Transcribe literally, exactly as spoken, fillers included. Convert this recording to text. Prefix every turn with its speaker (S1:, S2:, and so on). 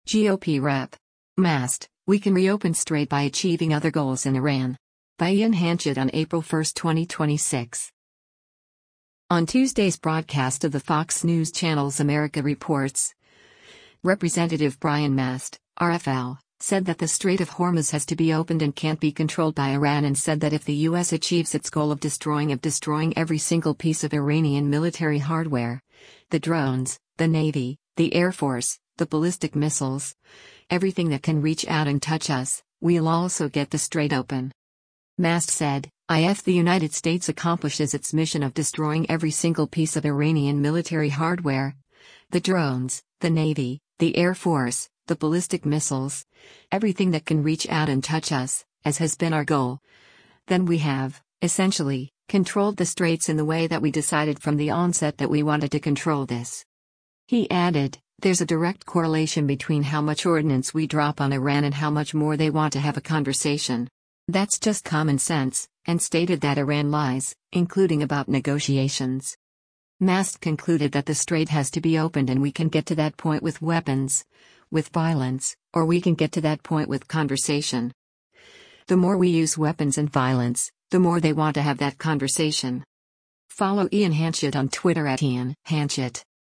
S1: G O P Rep. Mast, we can reopen Strait by achieving other goals in Iran. By Ian Hanchett on April first, twenty twenty-six. On Tuesday's broadcast of the Fox News Channel's America Reports, Representative Brian Mast, R F L, said that the Strait of Hormuz has to be opened and can't be controlled by Iran, and said that if the U S achieves its goal of destroying of destroying every single piece of Iranian military hardware, the drones, the Navy, the Air Force, the ballistic missiles, everything that can reach out and touch us, we'll also get the Strait open. Mast said, if the United States accomplishes its mission of destroying every single piece of Iranian military hardware, the drones, the Navy, the Air Force, the ballistic missiles, everything that can reach out and touch us, as has been our goal, then we have, essentially, controlled the Straits in the way that we decided from the onset that we wanted to control this. He added, there's a direct correlation between how much ordnance we drop on Iran and how much more they want to have a conversation. That's just common sense, and stated that Iran lies, including about negotiations. Mast concluded that the Strait has to be opened and we can get to that point with weapons, with violence, or we can get to that point with conversation. The more we use weapons and violence, the more they want to have that conversation. Follow Ian Hanchett on Twitter at Ian Hanchett.